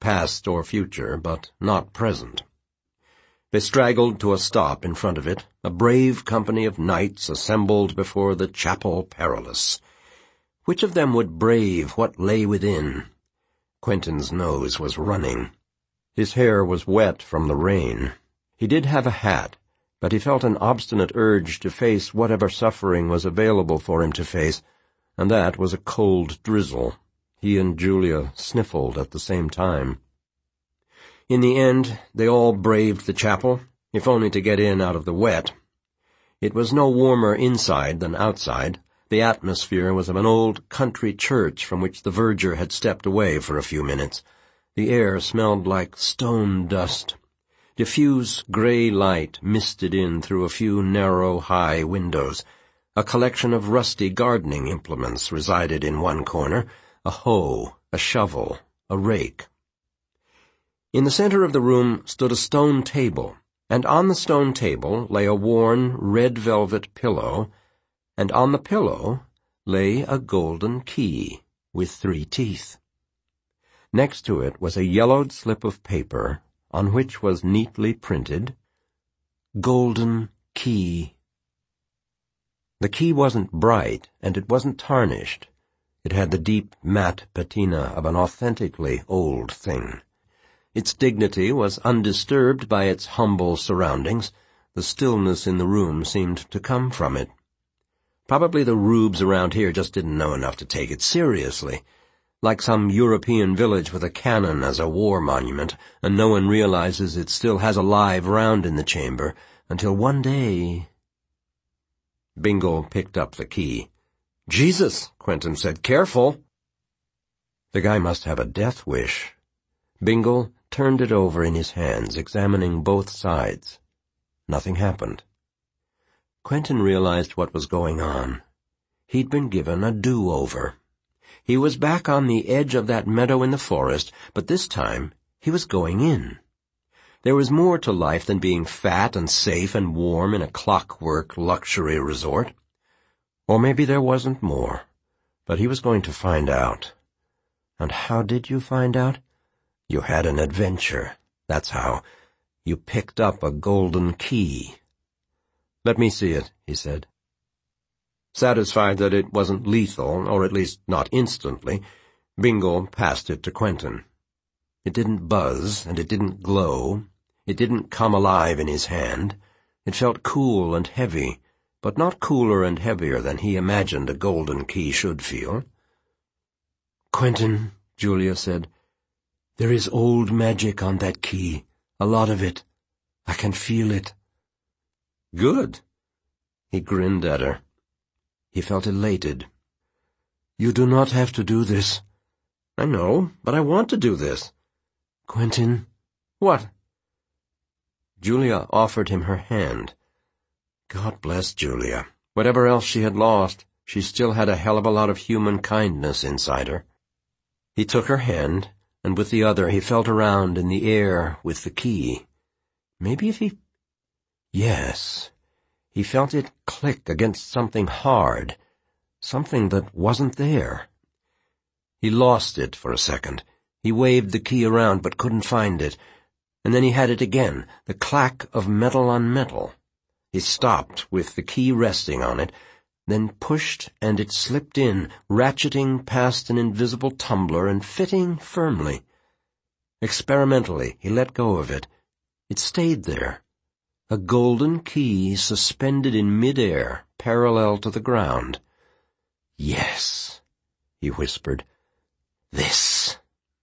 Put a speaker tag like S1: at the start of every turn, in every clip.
S1: past or future, but not present. They straggled to a stop in front of it, a brave company of knights assembled before the Chapel Perilous. Which of them would brave what lay within? Quentin's nose was running. His hair was wet from the rain. He did have a hat, but he felt an obstinate urge to face whatever suffering was available for him to face, and that was a cold drizzle. He and Julia sniffled at the same time. In the end, they all braved the chapel, if only to get in out of the wet. It was no warmer inside than outside. The atmosphere was of an old country church from which the verger had stepped away for a few minutes. The air smelled like stone dust. Diffuse grey light misted in through a few narrow, high windows. A collection of rusty gardening implements resided in one corner, a hoe, a shovel, a rake. In the center of the room stood a stone table, and on the stone table lay a worn red velvet pillow, and on the pillow lay a golden key with 3 teeth. Next to it was a yellowed slip of paper on which was neatly printed, "Golden Key." The key wasn't bright, and it wasn't tarnished. It had the deep, matte patina of an authentically old thing. Its dignity was undisturbed by its humble surroundings. The stillness in the room seemed to come from it. Probably the rubes around here just didn't know enough to take it seriously. Like some European village with a cannon as a war monument, and no one realizes it still has a live round in the chamber, until one day... Bingle picked up the key. "Jesus," Quentin said, "careful." The guy must have a death wish. Bingle turned it over in his hands, examining both sides. Nothing happened. Quentin realized what was going on. He'd been given a do-over. He was back on the edge of that meadow in the forest, but this time he was going in. There was more to life than being fat and safe and warm in a clockwork luxury resort. Or maybe there wasn't more, but he was going to find out. And how did you find out? You had an adventure. That's how. You picked up a golden key. "Let me see it," he said. Satisfied that it wasn't lethal, or at least not instantly, Bingle passed it to Quentin. It didn't buzz, and it didn't glow. It didn't come alive in his hand. It felt cool and heavy, but not cooler and heavier than he imagined a golden key should feel. "Quentin," Julia said, "there is old magic on that key, a lot of it. I can feel it." "Good." He grinned at her. He felt elated. "You do not have to do this." "I know, but I want to do this." "Quentin." "What?" Julia offered him her hand. God bless Julia. Whatever else she had lost, she still had a hell of a lot of human kindness inside her. He took her hand, and with the other he felt around in the air with the key. Maybe if he... Yes. He felt it click against something hard, something that wasn't there. He lost it for a second. He waved the key around but couldn't find it. And then he had it again, the clack of metal on metal. He stopped with the key resting on it, then pushed and it slipped in, ratcheting past an invisible tumbler and fitting firmly. Experimentally, he let go of it. It stayed there. A golden key suspended in mid-air, parallel to the ground. "Yes," he whispered. "This."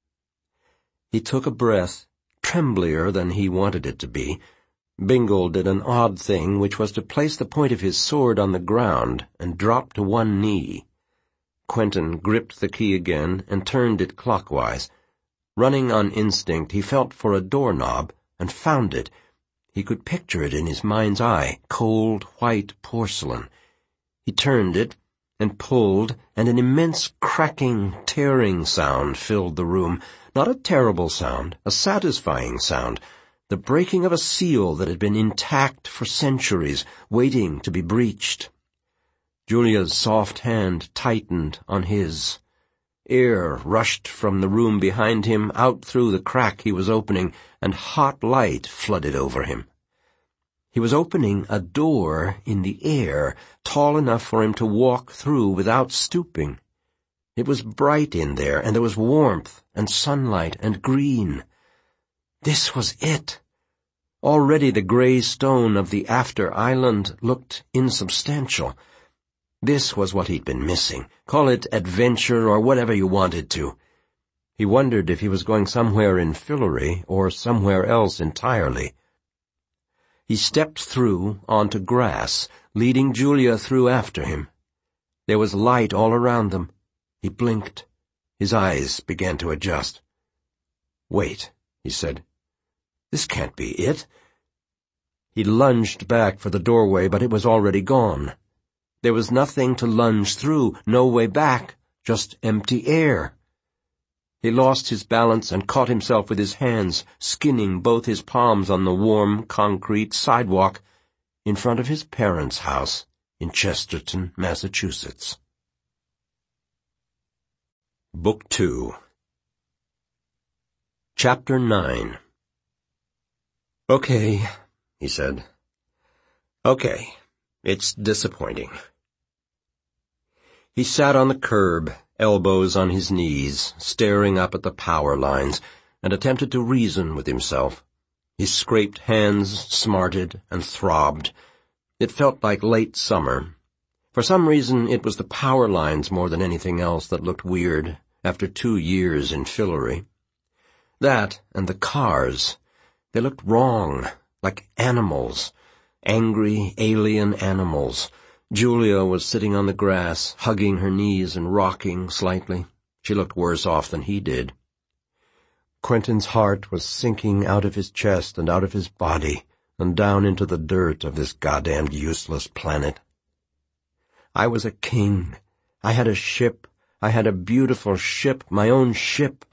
S1: He took a breath, tremblier than he wanted it to be. Bingle did an odd thing, which was to place the point of his sword on the ground and drop to one knee. Quentin gripped the key again and turned it clockwise. Running on instinct, he felt for a doorknob and found it. He could picture it in his mind's eye, cold, white porcelain. He turned it and pulled, and an immense cracking, tearing sound filled the room. Not a terrible sound, a satisfying sound, the breaking of a seal that had been intact for centuries, waiting to be breached. Julia's soft hand tightened on his. Air rushed from the room behind him out through the crack he was opening, and hot light flooded over him. He was opening a door in the air, tall enough for him to walk through without stooping. It was bright in there, and there was warmth and sunlight and green. This was it. Already the gray stone of the after island looked insubstantial. This was what he'd been missing. Call it adventure or whatever you wanted to. He wondered if he was going somewhere in Fillory or somewhere else entirely. He stepped through onto grass, leading Julia through after him. There was light all around them. He blinked. His eyes began to adjust. "Wait," he said. "This can't be it." He lunged back for the doorway, but it was already gone. There was nothing to lunge through, no way back, just empty air. He lost his balance and caught himself with his hands, skinning both his palms on the warm, concrete sidewalk in front of his parents' house in Chesterton, Massachusetts. Book 2. Chapter 9. "Okay," he said. "Okay, it's disappointing." He sat on the curb, elbows on his knees, staring up at the power lines, and attempted to reason with himself. His scraped hands smarted and throbbed. It felt like late summer. For some reason, it was the power lines more than anything else that looked weird after 2 years in Fillory. That and the cars. They looked wrong, like animals, angry, alien animals. Julia was sitting on the grass, hugging her knees and rocking slightly. She looked worse off than he did. Quentin's heart was sinking out of his chest and out of his body and down into the dirt of this goddamned useless planet. I was a king. I had a ship. I had a beautiful ship, my own ship.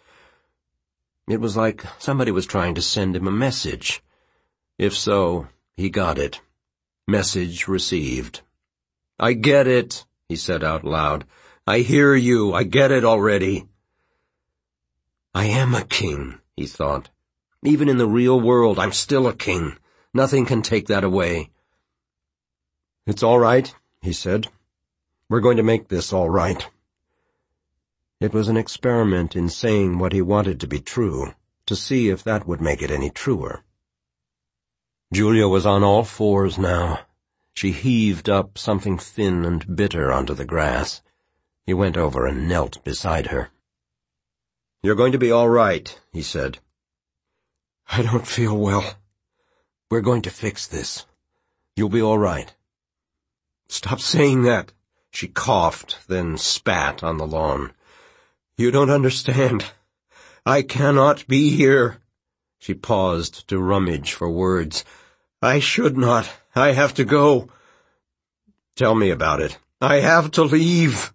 S1: It was like somebody was trying to send him a message. If so, he got it. Message received. "I get it," he said out loud. "I hear you. I get it already." I am a king, he thought. Even in the real world, I'm still a king. Nothing can take that away. "It's all right," he said. "We're going to make this all right." It was an experiment in saying what he wanted to be true, to see if that would make it any truer. Julia was on all fours now. She heaved up something thin and bitter onto the grass. He went over and knelt beside her. "You're going to be all right," he said. "I don't feel well. We're going to fix this. You'll be all right." "Stop saying that." She coughed, then spat on the lawn. "You don't understand. I cannot be here." She paused to rummage for words. "I should not. I have to go." "Tell me about it." "I have to leave."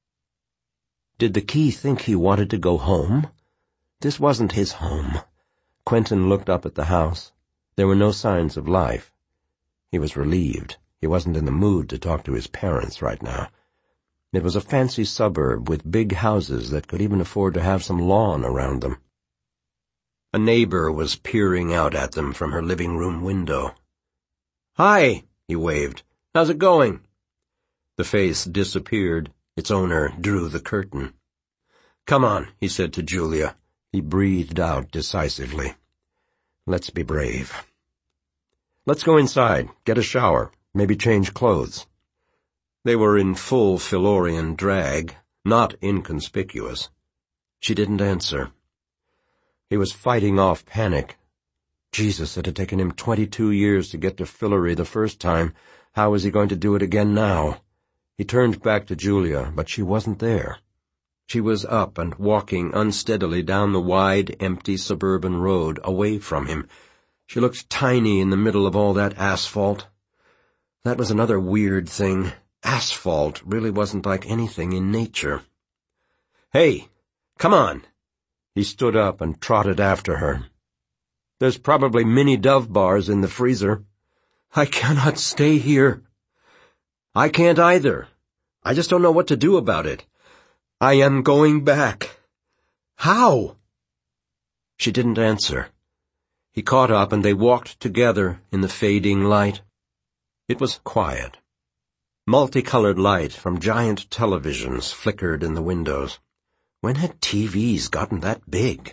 S1: Did the key think he wanted to go home? This wasn't his home. Quentin looked up at the house. There were no signs of life. He was relieved. He wasn't in the mood to talk to his parents right now. It was a fancy suburb with big houses that could even afford to have some lawn around them. A neighbor was peering out at them from her living room window. "Hi," he waved. "How's it going?" The face disappeared. Its owner drew the curtain. "Come on," he said to Julia. He breathed out decisively. "Let's be brave. Let's go inside, get a shower, maybe change clothes." They were in full Fillorian drag, not inconspicuous. She didn't answer. He was fighting off panic. Jesus, it had taken him 22 years to get to Fillory the first time. How was he going to do it again now? He turned back to Julia, but she wasn't there. She was up and walking unsteadily down the wide, empty suburban road away from him. She looked tiny in the middle of all that asphalt. That was another weird thing. Asphalt really wasn't like anything in nature. "Hey, come on." He stood up and trotted after her. "There's probably mini Dove bars in the freezer." "I cannot stay here." "I can't either. I just don't know what to do about it. I am going back. How? She didn't answer. He caught up and they walked together in the fading light. It was quiet. Multicolored light from giant televisions flickered in the windows. When had TVs gotten that big?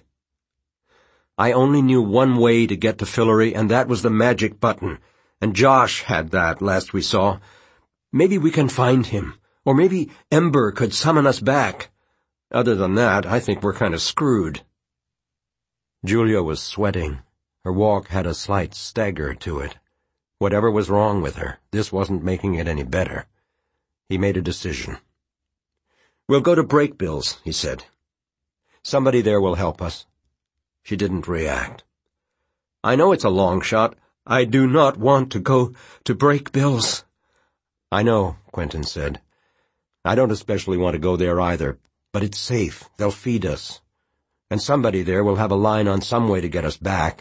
S1: I only knew one way to get to Fillory, and that was the magic button. And Josh had that last we saw. Maybe we can find him. Or maybe Ember could summon us back. Other than that, I think we're kind of screwed. Julia was sweating. Her walk had a slight stagger to it. Whatever was wrong with her, this wasn't making it any better. He made a decision. We'll go to Breakbills, he said. Somebody there will help us. She didn't react. I know it's a long shot. I do not want to go to Breakbills. I know, Quentin said. I don't especially want to go there either, but it's safe. They'll feed us. And somebody there will have a line on some way to get us back.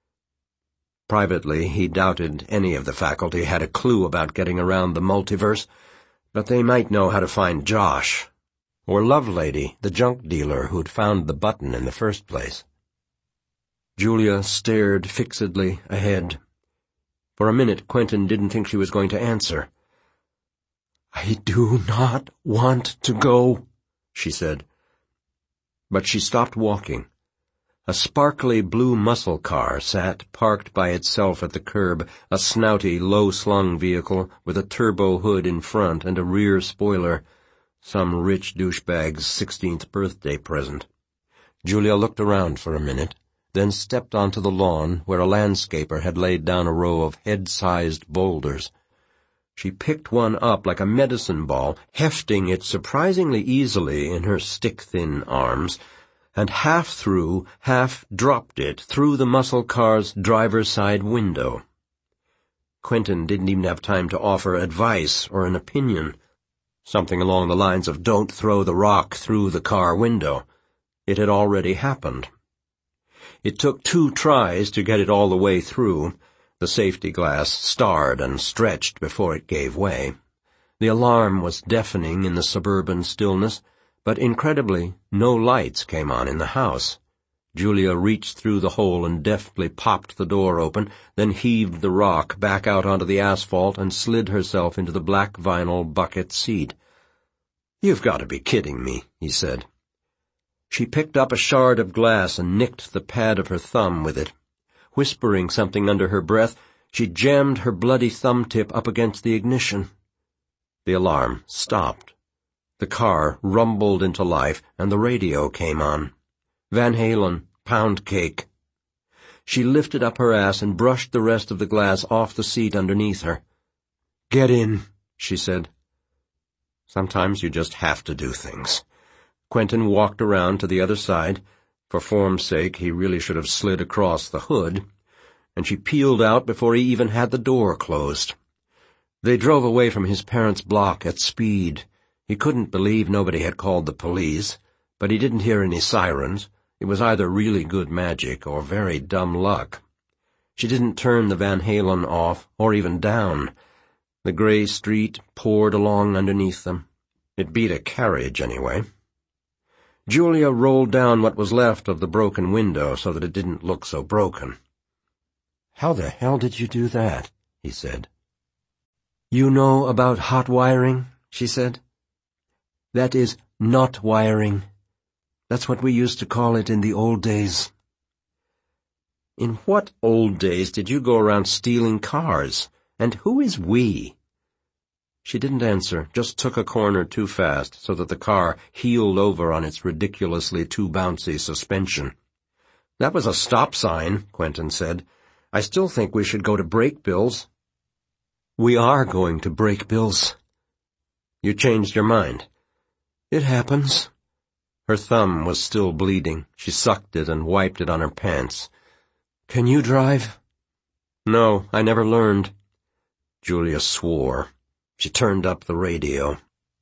S1: Privately, he doubted any of the faculty had a clue about getting around the multiverse, but they might know how to find Josh, or Lovelady, the junk dealer who'd found the button in the first place. Julia stared fixedly ahead. For a minute, Quentin didn't think she was going to answer. I do not want to go, she said. But she stopped walking. A sparkly blue muscle car sat parked by itself at the curb, a snouty, low-slung vehicle with a turbo hood in front and a rear spoiler, some rich douchebag's 16th birthday present. Julia looked around for a minute, then stepped onto the lawn where a landscaper had laid down a row of head-sized boulders. She picked one up like a medicine ball, hefting it surprisingly easily in her stick-thin arms, and half threw, half dropped it through the muscle car's driver's side window. Quentin didn't even have time to offer advice or an opinion, something along the lines of don't throw the rock through the car window. It had already happened. It took 2 tries to get it all the way through. The safety glass starred and stretched before it gave way. The alarm was deafening in the suburban stillness, but incredibly, no lights came on in the house. Julia reached through the hole and deftly popped the door open, then heaved the rock back out onto the asphalt and slid herself into the black vinyl bucket seat. You've got to be kidding me, he said. She picked up a shard of glass and nicked the pad of her thumb with it. Whispering something under her breath, she jammed her bloody thumb-tip up against the ignition. The alarm stopped. The car rumbled into life, and the radio came on. Van Halen, Pound Cake. She lifted up her ass and brushed the rest of the glass off the seat underneath her. Get in, she said. Sometimes you just have to do things. Quentin walked around to the other side. For form's sake, he really should have slid across the hood, and she peeled out before he even had the door closed. They drove away from his parents' block at speed. He couldn't believe nobody had called the police, but he didn't hear any sirens. It was either really good magic or very dumb luck. She didn't turn the Van Halen off, or even down. The gray street poured along underneath them. It beat a carriage, anyway. Julia rolled down what was left of the broken window so that it didn't look so broken. How the hell did you do that? He said. You know about hot wiring? She said. That is not wiring. That's what we used to call it in the old days. In what old days did you go around stealing cars? And who is we? She didn't answer, just took a corner too fast so that the car heeled over on its ridiculously too bouncy suspension. That was a stop sign, Quentin said. I still think we should go to Breakbills. We are going to Breakbills. You changed your mind. It happens. Her thumb was still bleeding. She sucked it and wiped it on her pants. Can you drive? No, I never learned. Julia swore. She turned up the radio.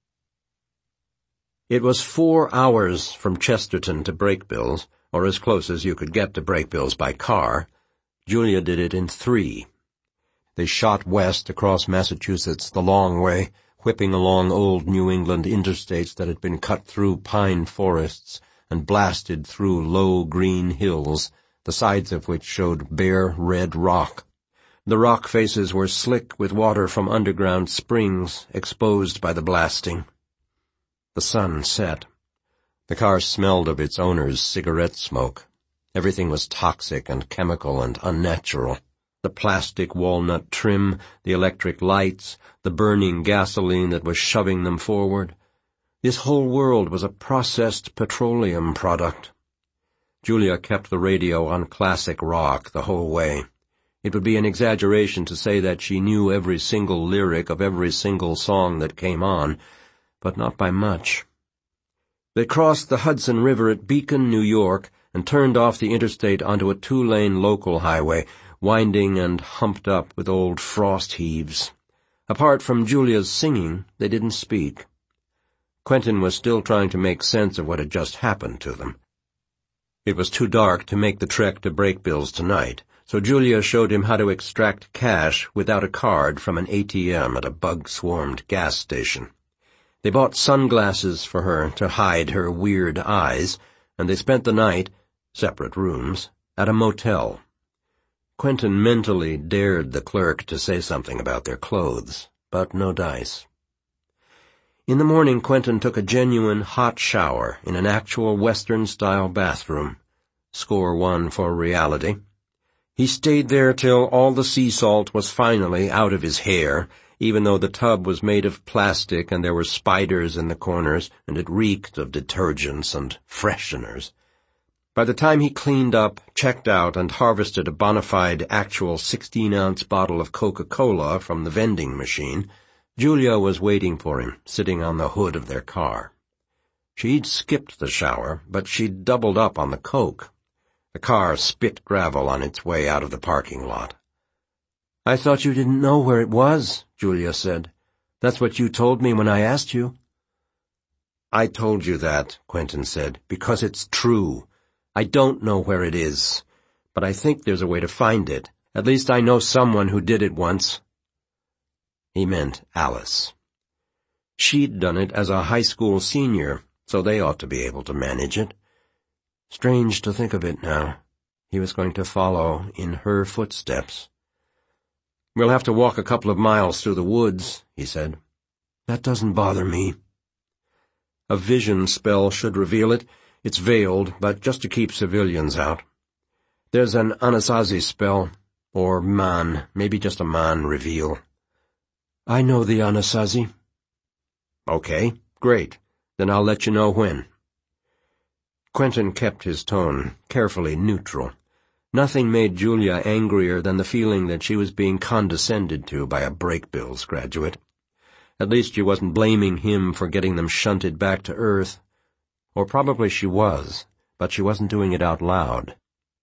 S1: It was 4 hours from Chesterton to Breakbills, or as close as you could get to Breakbills by car. Julia did it in 3. They shot west across Massachusetts the long way, whipping along old New England interstates that had been cut through pine forests and blasted through low green hills, the sides of which showed bare red rock. The rock faces were slick with water from underground springs exposed by the blasting. The sun set. The car smelled of its owner's cigarette smoke. Everything was toxic and chemical and unnatural. The plastic walnut trim, the electric lights, the burning gasoline that was shoving them forward. This whole world was a processed petroleum product. Julia kept the radio on classic rock the whole way. It would be an exaggeration to say that she knew every single lyric of every single song that came on, but not by much. They crossed the Hudson River at Beacon, New York, and turned off the interstate onto a 2-lane local highway, winding and humped up with old frost heaves. Apart from Julia's singing, they didn't speak. Quentin was still trying to make sense of what had just happened to them. It was too dark to make the trek to Brakebills tonight, so Julia showed him how to extract cash without a card from an ATM at a bug-swarmed gas station. They bought sunglasses for her to hide her weird eyes, and they spent the night, separate rooms, at a motel. Quentin mentally dared the clerk to say something about their clothes, but no dice. In the morning, Quentin took a genuine hot shower in an actual Western-style bathroom. Score 1 for reality. He stayed there till all the sea salt was finally out of his hair, even though the tub was made of plastic and there were spiders in the corners, and it reeked of detergents and fresheners. By the time he cleaned up, checked out, and harvested a bona fide actual 16-ounce bottle of Coca-Cola from the vending machine, Julia was waiting for him, sitting on the hood of their car. She'd skipped the shower, but she'd doubled up on the Coke. The car spit gravel on its way out of the parking lot. "I thought you didn't know where it was," Julia said. "That's what you told me when I asked you." "I told you that," Quentin said, "because it's true. I don't know where it is, but I think there's a way to find it. At least I know someone who did it once." He meant Alice. She'd done it as a high school senior, so they ought to be able to manage it. Strange to think of it now. He was going to follow in her footsteps. "We'll have to walk a couple of miles through the woods," he said. "That doesn't bother me." "A vision spell should reveal it. It's veiled, but just to keep civilians out. There's an Anasazi spell, or man, maybe just a man reveal." "I know the Anasazi." "Okay, great. Then I'll let you know when." Quentin kept his tone carefully neutral. Nothing made Julia angrier than the feeling that she was being condescended to by a Brakebills graduate. At least she wasn't blaming him for getting them shunted back to Earth. Or probably she was, but she wasn't doing it out loud.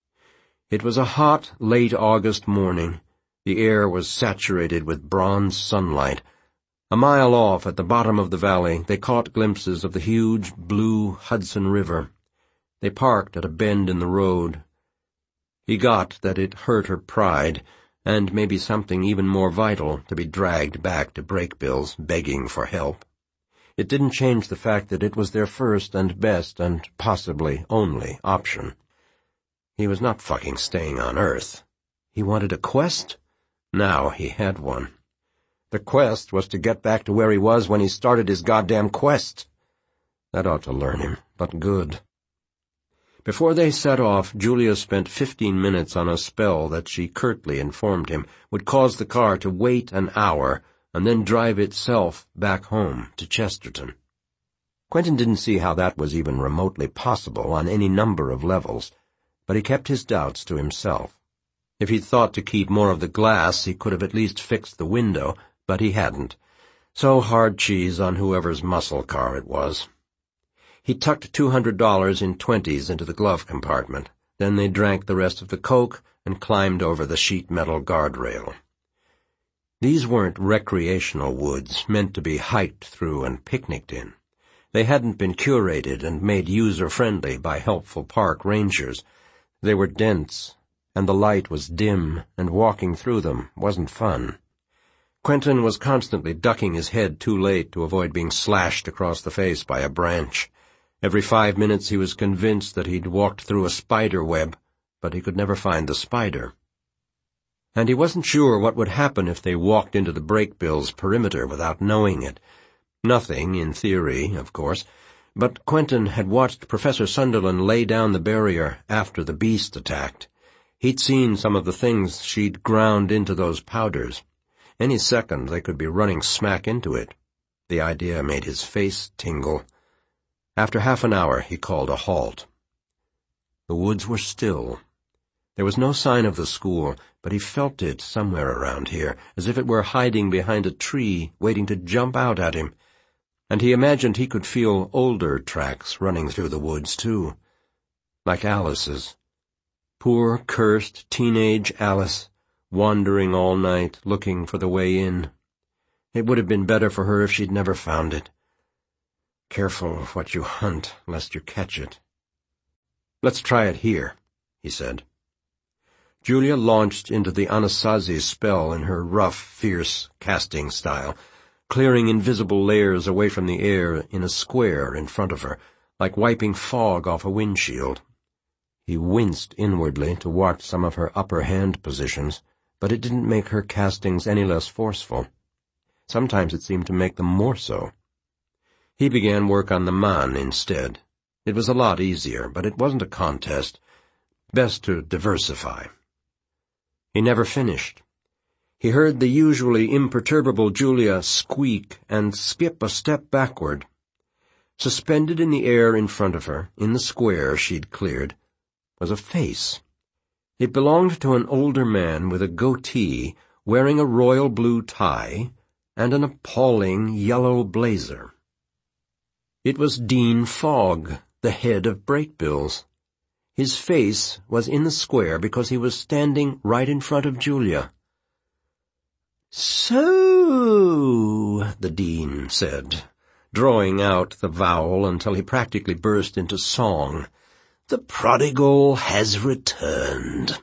S1: It was a hot, late August morning. The air was saturated with bronze sunlight. A mile off, at the bottom of the valley, they caught glimpses of the huge, blue Hudson River. They parked at a bend in the road. He got that it hurt her pride, and maybe something even more vital, to be dragged back to Brakebills, begging for help. It didn't change the fact that it was their first and best and possibly only option. He was not fucking staying on Earth. He wanted a quest? Now he had one. The quest was to get back to where he was when he started his goddamn quest. That ought to learn him, but good. Before they set off, Julia spent 15 minutes on a spell that she curtly informed him would cause the car to wait an hour and then drive itself back home to Chesterton. Quentin didn't see how that was even remotely possible on any number of levels, but he kept his doubts to himself. If he'd thought to keep more of the glass, he could have at least fixed the window, but he hadn't. So hard cheese on whoever's muscle car it was. He tucked $200 in 20s into the glove compartment. Then they drank the rest of the Coke and climbed over the sheet metal guardrail. These weren't recreational woods meant to be hiked through and picnicked in. They hadn't been curated and made user-friendly by helpful park rangers. They were dense, and the light was dim, and walking through them wasn't fun. Quentin was constantly ducking his head too late to avoid being slashed across the face by a branch. Every 5 minutes he was convinced that he'd walked through a spider web, but he could never find the spider. And he wasn't sure what would happen if they walked into the Brakebills' perimeter without knowing it. Nothing, in theory, of course, but Quentin had watched Professor Sunderland lay down the barrier after the beast attacked. He'd seen some of the things she'd ground into those powders. Any second they could be running smack into it. The idea made his face tingle. After half an hour he called a halt. The woods were still. There was no sign of the school, but he felt it somewhere around here, as if it were hiding behind a tree, waiting to jump out at him. And he imagined he could feel older tracks running through the woods, too. Like Alice's. Poor, cursed, teenage Alice, wandering all night, looking for the way in. It would have been better for her if she'd never found it. Careful of what you hunt, lest you catch it. Let's try it here, he said. Julia launched into the Anasazi spell in her rough, fierce casting style, clearing invisible layers away from the air in a square in front of her, like wiping fog off a windshield. He winced inwardly to watch some of her upper hand positions, but it didn't make her castings any less forceful. Sometimes it seemed to make them more so. He began work on the man instead. It was a lot easier, but it wasn't a contest. Best to diversify. He never finished. He heard the usually imperturbable Julia squeak and skip a step backward. Suspended in the air in front of her, in the square she'd cleared, was a face. It belonged to an older man with a goatee, wearing a royal blue tie, and an appalling yellow blazer. It was Dean Fogg, the head of Brakebills. His face was in the square because he was standing right in front of Julia. "So," the dean said, drawing out the vowel until he practically burst into song, "the prodigal has returned."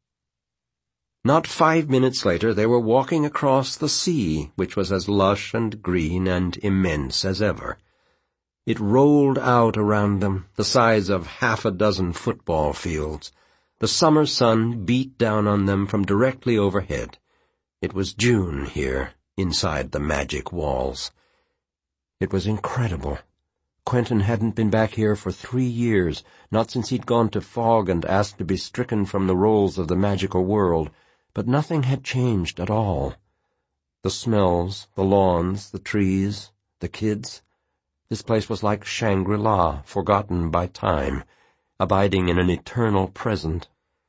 S1: Not 5 minutes later they were walking across the sea, which was as lush and green and immense as ever. It rolled out around them, the size of 6 football fields. The summer sun beat down on them from directly overhead. It was June here, inside the magic walls. It was incredible. Quentin hadn't been back here for 3 years, not since he'd gone to Fogg and asked to be stricken from the rolls of the magical world, but nothing had changed at all. The smells, the lawns, the trees, the kids. This place was like Shangri-La, forgotten by time, abiding in an eternal present.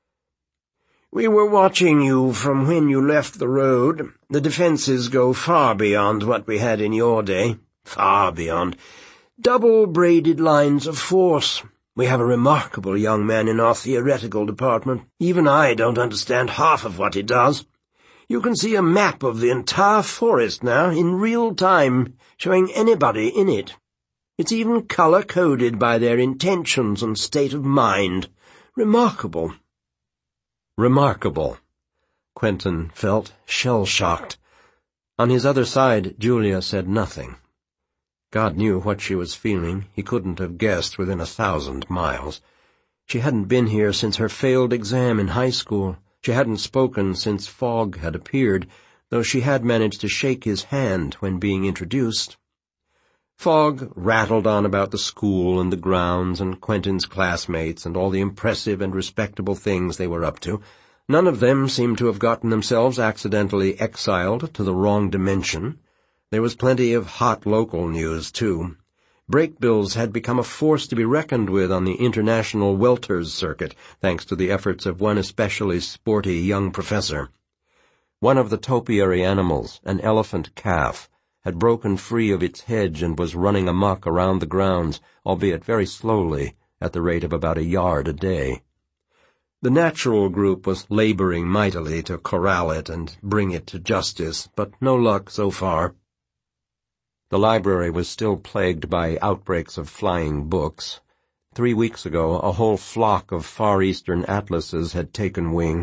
S1: "We were watching you from when you left the road. The defenses go far beyond what we had in your day. Far beyond. Double-braided lines of force. We have a remarkable young man in our theoretical department. Even I don't understand half of what he does. You can see a map of the entire forest now, in real time, showing anybody in it. It's even color-coded by their intentions and state of mind. Remarkable." Remarkable. Quentin felt shell-shocked. On his other side, Julia said nothing. God knew what she was feeling. He couldn't have guessed within 1,000 miles. She hadn't been here since her failed exam in high school. She hadn't spoken since Fogg had appeared, though she had managed to shake his hand when being introduced. Fogg rattled on about the school and the grounds and Quentin's classmates and all the impressive and respectable things they were up to. None of them seemed to have gotten themselves accidentally exiled to the wrong dimension. There was plenty of hot local news, too. Brakebills had become a force to be reckoned with on the international welters circuit, thanks to the efforts of one especially sporty young professor. One of the topiary animals, an elephant calf, had broken free of its hedge and was running amok around the grounds, albeit very slowly, at the rate of about a yard a day. The natural group was laboring mightily to corral it and bring it to justice, but no luck so far. The library was still plagued by outbreaks of flying books. 3 weeks ago, a whole flock of Far Eastern atlases had taken wing,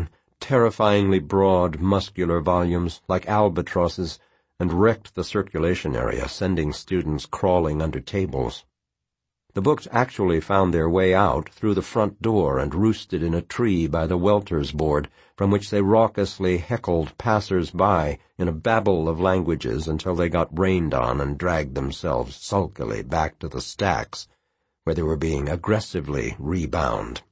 S1: terrifyingly broad, muscular volumes like albatrosses and wrecked the circulation area, sending students crawling under tables. The books actually found their way out through the front door and roosted in a tree by the welter's board, from which they raucously heckled passers-by in a babble of languages until they got rained on and dragged themselves sulkily back to the stacks, where they were being aggressively rebound.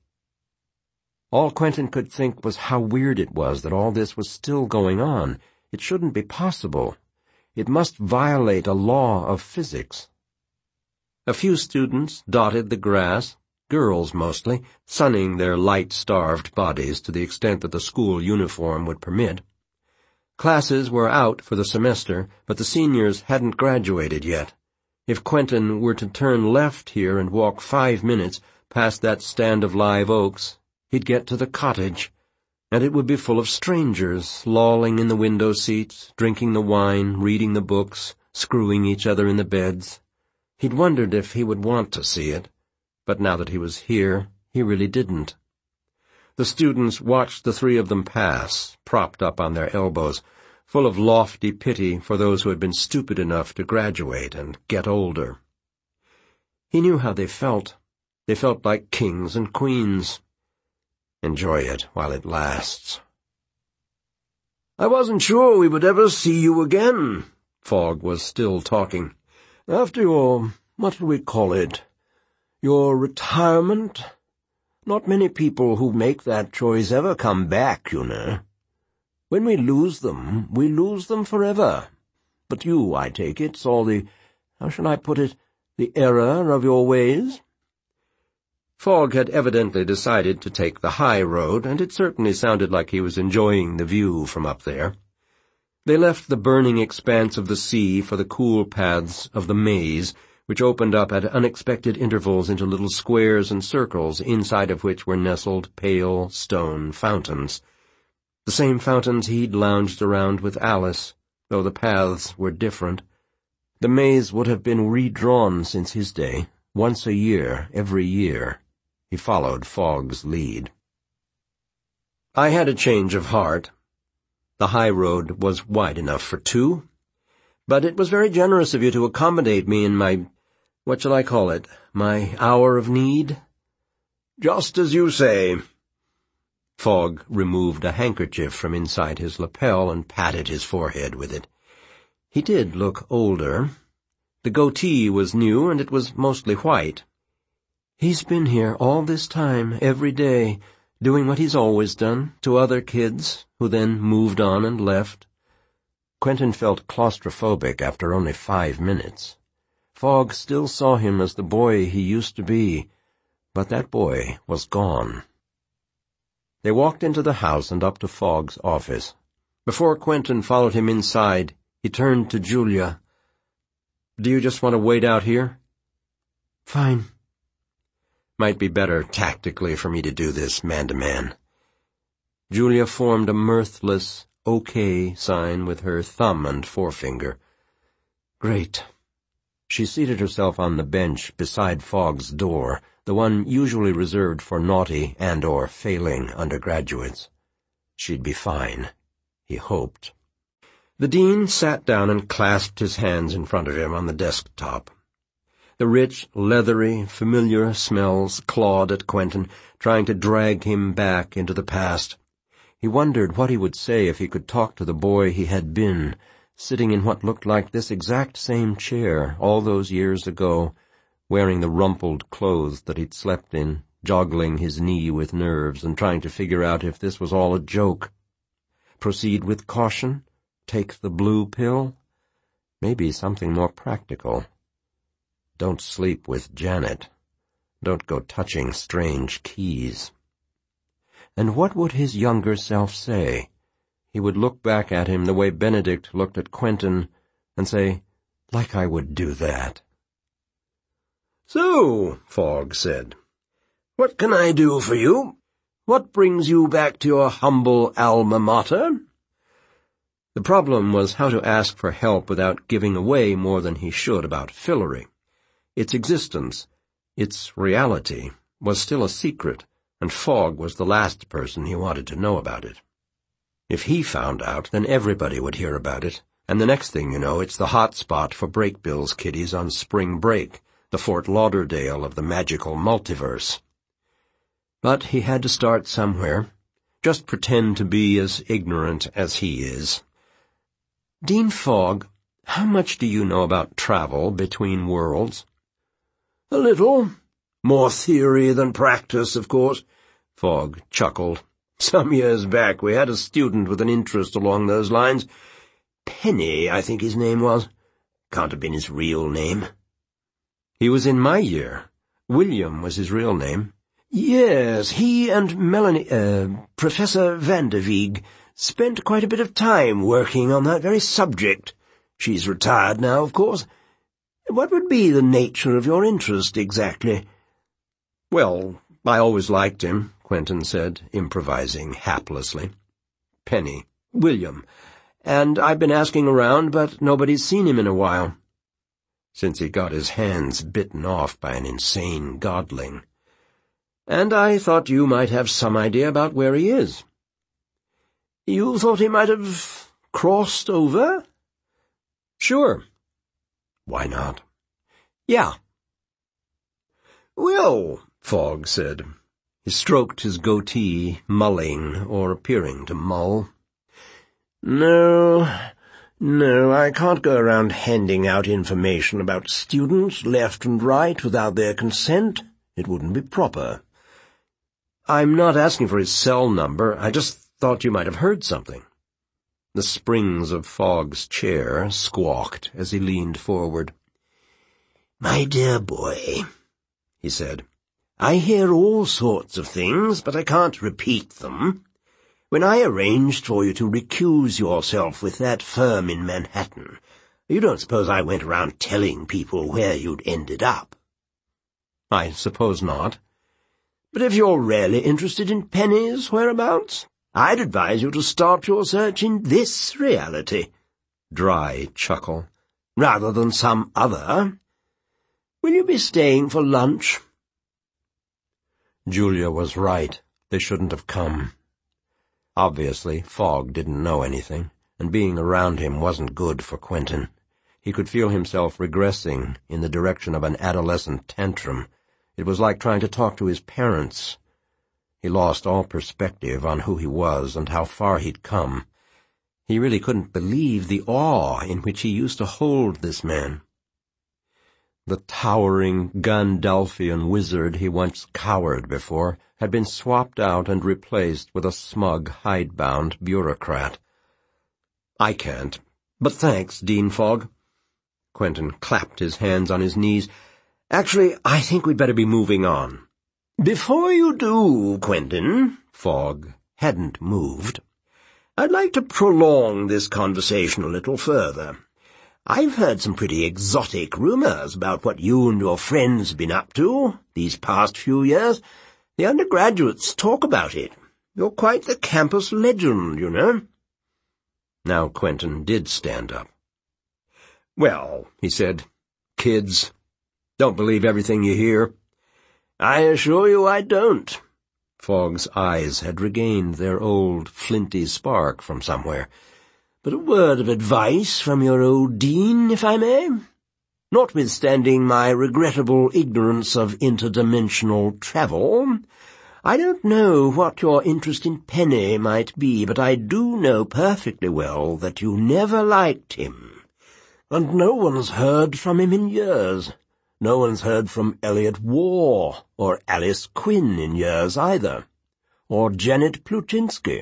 S1: All Quentin could think was how weird it was that all this was still going on. It shouldn't be possible. It must violate a law of physics. A few students dotted the grass, girls mostly, sunning their light-starved bodies to the extent that the school uniform would permit. Classes were out for the semester, but the seniors hadn't graduated yet. If Quentin were to turn left here and walk 5 minutes past that stand of live oaks, he'd get to the cottage, and it would be full of strangers, lolling in the window seats, drinking the wine, reading the books, screwing each other in the beds. He'd wondered if he would want to see it, but now that he was here, he really didn't. The students watched the three of them pass, propped up on their elbows, full of lofty pity for those who had been stupid enough to graduate and get older. He knew how they felt. They felt like kings and queens. Enjoy it while it lasts. "I wasn't sure we would ever see you again," Fogg was still talking. "After your, what do we call it, your retirement? Not many people who make that choice ever come back, you know. When we lose them forever. But you, I take it, saw the, how shall I put it, the error of your ways?" Fogg had evidently decided to take the high road, and it certainly sounded like he was enjoying the view from up there. They left the burning expanse of the sea for the cool paths of the maze, which opened up at unexpected intervals into little squares and circles, inside of which were nestled pale stone fountains. The same fountains he'd lounged around with Alice, though the paths were different. The maze would have been redrawn since his day, once a year, every year. He followed Fogg's lead. I had a change of heart. The high road was wide enough for two, but it was very generous of you to accommodate me in my, what shall I call it, my hour of need? "Just as you say." Fogg removed a handkerchief from inside his lapel and patted his forehead with it. He did look older. The goatee was new, and it was mostly white. "He's been here all this time, every day, doing what he's always done, to other kids, who then moved on and left." Quentin felt claustrophobic after only 5 minutes. Fogg still saw him as the boy he used to be, but that boy was gone. They walked into the house and up to Fogg's office. Before Quentin followed him inside, he turned to Julia. "Do you just want to wait out here?" "Fine." "Might be better tactically for me to do this man-to-man." Julia formed a mirthless OK sign with her thumb and forefinger. "Great." She seated herself on the bench beside Fogg's door, the one usually reserved for naughty and/or failing undergraduates. She'd be fine, he hoped. The dean sat down and clasped his hands in front of him on the desktop. The rich, leathery, familiar smells clawed at Quentin, trying to drag him back into the past. He wondered what he would say if he could talk to the boy he had been, sitting in what looked like this exact same chair all those years ago, wearing the rumpled clothes that he'd slept in, joggling his knee with nerves and trying to figure out if this was all a joke. Proceed with caution? Take the blue pill? Maybe something more practical. Don't sleep with Janet. Don't go touching strange keys. And what would his younger self say? He would look back at him the way Benedict looked at Quentin and say, "Like I would do that." "So," Fogg said, "what can I do for you? What brings you back to your humble alma mater?" The problem was how to ask for help without giving away more than he should about Fillory. Its existence, its reality, was still a secret, and Fogg was the last person he wanted to know about it. If he found out, then everybody would hear about it, and the next thing you know, it's the hot spot for Breakbill's kiddies on spring break, the Fort Lauderdale of the magical multiverse. But he had to start somewhere. Just pretend to be as ignorant as he is. Dean Fogg, how much do you know about travel between worlds?
S2: A little. More theory than practice, of course.
S1: Fogg chuckled.
S2: Some years back we had a student with an interest along those lines. Penny, I think his name was. Can't have been his real name.
S1: He was in my year. William was his real name.
S2: Yes, he and Professor Vanderveeg, spent quite a bit of time working on that very subject. She's retired now, of course. What would be the nature of your interest, exactly?
S1: Well, I always liked him, Quentin said, improvising haplessly.
S2: Penny. William. And I've been asking around, but nobody's seen him in a while.
S1: Since he got his hands bitten off by an insane godling.
S2: And I thought you might have some idea about where he is. You thought he might have crossed over?
S1: Sure. Why not?
S2: Yeah.
S1: Well, Fogg said. He stroked his goatee, mulling, or appearing to mull.
S2: No, I can't go around handing out information about students left and right without their consent. It wouldn't be proper.
S1: I'm not asking for his cell number. I just thought you might have heard something. The springs of Fogg's chair squawked as he leaned forward.
S2: My dear boy, he said, I hear all sorts of things, but I can't repeat them. When I arranged for you to recuse yourself with that firm in Manhattan, you don't suppose I went around telling people where you'd ended up?
S1: I suppose not.
S2: But if you're really interested in Penny's whereabouts, I'd advise you to start your search in this reality.
S1: Dry chuckle.
S2: Rather than some other. Will you be staying for lunch?
S1: Julia was right. They shouldn't have come. Obviously, Fogg didn't know anything, and being around him wasn't good for Quentin. He could feel himself regressing in the direction of an adolescent tantrum. It was like trying to talk to his parents. He lost all perspective on who he was and how far he'd come. He really couldn't believe the awe in which he used to hold this man. The towering Gandalfian wizard he once cowered before had been swapped out and replaced with a smug, hidebound bureaucrat. I can't, but thanks, Dean Fogg. Quentin clapped his hands on his knees. Actually, I think we'd better be moving on.
S2: Before you do, Quentin, Fogg hadn't moved, I'd like to prolong this conversation a little further. I've heard some pretty exotic rumors about what you and your friends have been up to these past few years. The undergraduates talk about it. You're quite the campus legend, you know.
S1: Now Quentin did stand up.
S2: Well, he said, kids, don't believe everything you hear. I assure you I don't.
S1: Fogg's eyes had regained their old flinty spark from somewhere.
S2: But a word of advice from your old dean, if I may. Notwithstanding my regrettable ignorance of interdimensional travel, I don't know what your interest in Penny might be, but I do know perfectly well that you never liked him. And no one's heard from him in years. No one's heard from Eliot Warr or Alice Quinn in years either. Or Janet Pluchinsky.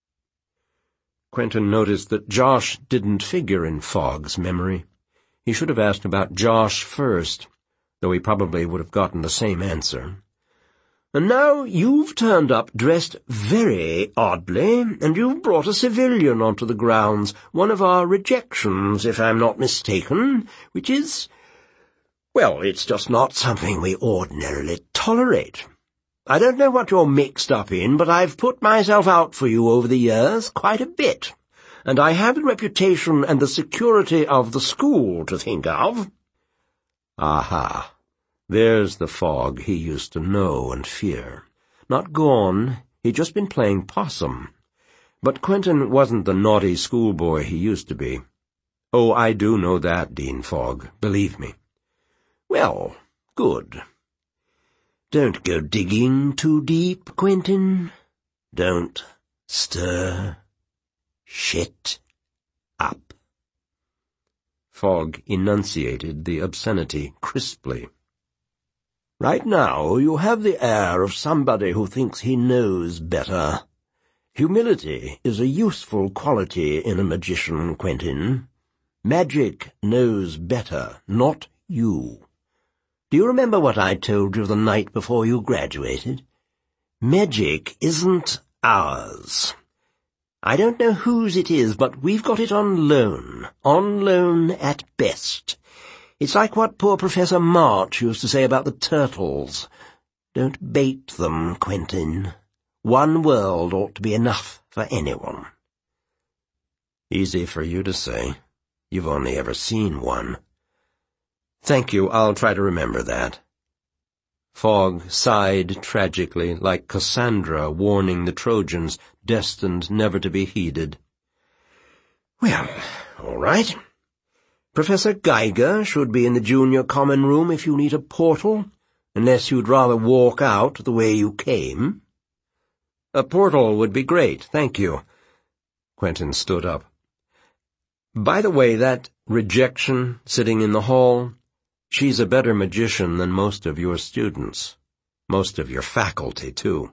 S1: Quentin noticed that Josh didn't figure in Fogg's memory. He should have asked about Josh first, though he probably would have gotten the same answer.
S2: And now you've turned up dressed very oddly, and you've brought a civilian onto the grounds, one of our rejections, if I'm not mistaken, which is, well, it's just not something we ordinarily tolerate. I don't know what you're mixed up in, but I've put myself out for you over the years quite a bit, and I have the reputation and the security of the school to think of.
S1: Aha. There's the Fogg he used to know and fear. Not gone, he'd just been playing possum. But Quentin wasn't the naughty schoolboy he used to be. Oh, I do know that, Dean Fogg, believe me.
S2: Well, good. Don't go digging too deep, Quentin. Don't stir shit up.
S1: Fogg enunciated the obscenity crisply.
S2: Right now you have the air of somebody who thinks he knows better. Humility is a useful quality in a magician, Quentin. Magic knows better, not you. Do you remember what I told you the night before you graduated? Magic isn't ours. I don't know whose it is, but we've got it on loan at best. It's like what poor Professor March used to say about the turtles. Don't bait them, Quentin. One world ought to be enough for anyone.
S1: Easy for you to say. You've only ever seen one. Thank you, I'll try to remember that. Fogg sighed tragically, like Cassandra warning the Trojans, destined never to be heeded.
S2: Well, all right. Professor Geiger should be in the junior common room if you need a portal, unless you'd rather walk out the way you came.
S1: A portal would be great, thank you. Quentin stood up. By the way, that rejection sitting in the hall, she's a better magician than most of your students. Most of your faculty, too.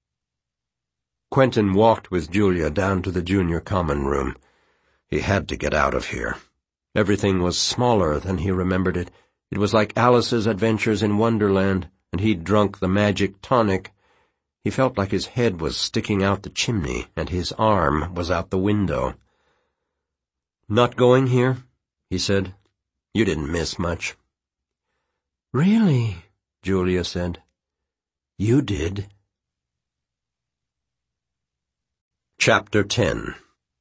S1: Quentin walked with Julia down to the junior common room. He had to get out of here. Everything was smaller than he remembered it. It was like Alice's Adventures in Wonderland, and he'd drunk the magic tonic. He felt like his head was sticking out the chimney, and his arm was out the window. "Not going here?" he said. "You didn't miss much."
S2: "Really?" Julia said. "You did."
S1: Chapter 10.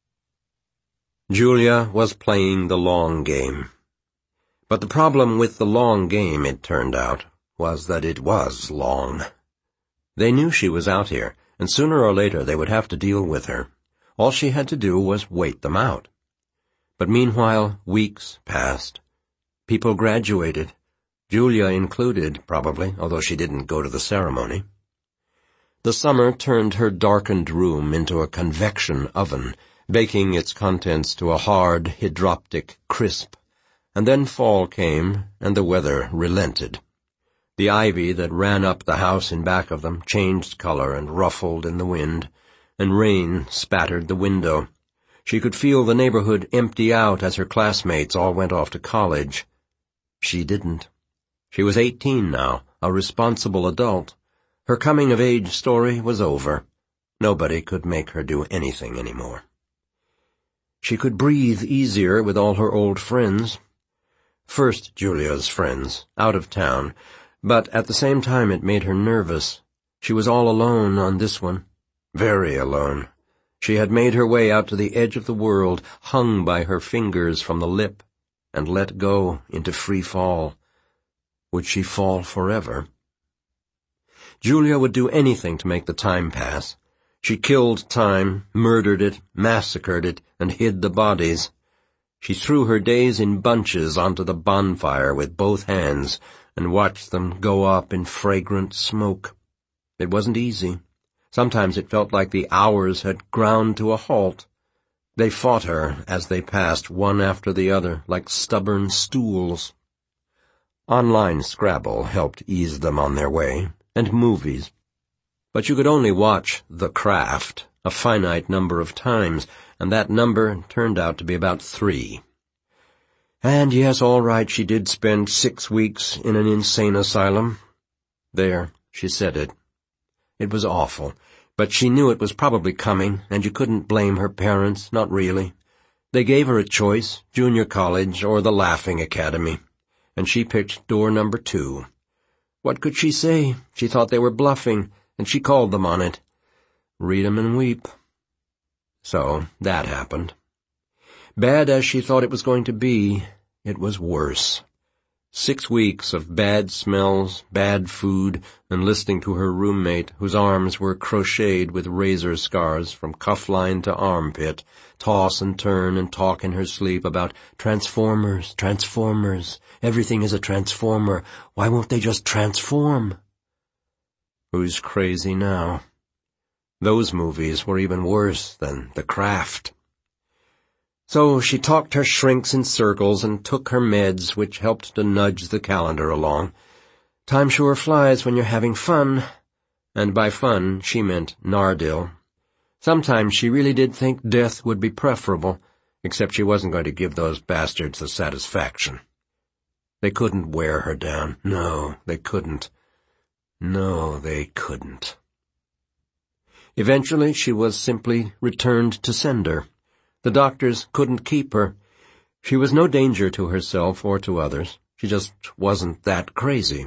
S1: Julia was playing the long game. But the problem with the long game, it turned out, was that it was long. They knew she was out here, and sooner or later they would have to deal with her. All she had to do was wait them out. But meanwhile, weeks passed. People graduated, Julia included, probably, although she didn't go to the ceremony. The summer turned her darkened room into a convection oven, baking its contents to a hard, hydroptic crisp. And then fall came, and the weather relented. The ivy that ran up the house in back of them changed color and ruffled in the wind, and rain spattered the window. She could feel the neighborhood empty out as her classmates all went off to college. She didn't. She was 18 now, a responsible adult. Her coming-of-age story was over. Nobody could make her do anything anymore. She could breathe easier with all her old friends. First Julia's friends, out of town, but at the same time it made her nervous. She was all alone on this one. Very alone. She had made her way out to the edge of the world, hung by her fingers from the lip, and let go into free fall. Would she fall forever? Julia would do anything to make the time pass. She killed time, murdered it, massacred it, and hid the bodies. She threw her days in bunches onto the bonfire with both hands and watched them go up in fragrant smoke. It wasn't easy. Sometimes it felt like the hours had ground to a halt. They fought her as they passed one after the other, like stubborn stools. Online Scrabble helped ease them on their way, and movies. But you could only watch The Craft a finite number of times, and that number turned out to be about 3. And yes, all right, she did spend 6 weeks in an insane asylum. There, she said it. It was awful, but she knew it was probably coming, and you couldn't blame her parents, not really. They gave her a choice, junior college or the Laughing Academy, and she picked door number 2. What could she say? She thought they were bluffing, and she called them on it. Read 'em and weep. So that happened. Bad as she thought it was going to be, it was worse. 6 weeks of bad smells, bad food, and listening to her roommate, whose arms were crocheted with razor scars from cuff line to armpit, toss and turn and talk in her sleep about transformers, everything is a transformer, why won't they just transform? Who's crazy now? Those movies were even worse than The Craft. So she talked her shrinks in circles and took her meds, which helped to nudge the calendar along. Time sure flies when you're having fun. And by fun, she meant Nardil. Sometimes she really did think death would be preferable, except she wasn't going to give those bastards the satisfaction. They couldn't wear her down. No, they couldn't. No, they couldn't. Eventually, she was simply returned to sender. The doctors couldn't keep her. She was no danger to herself or to others. She just wasn't that crazy.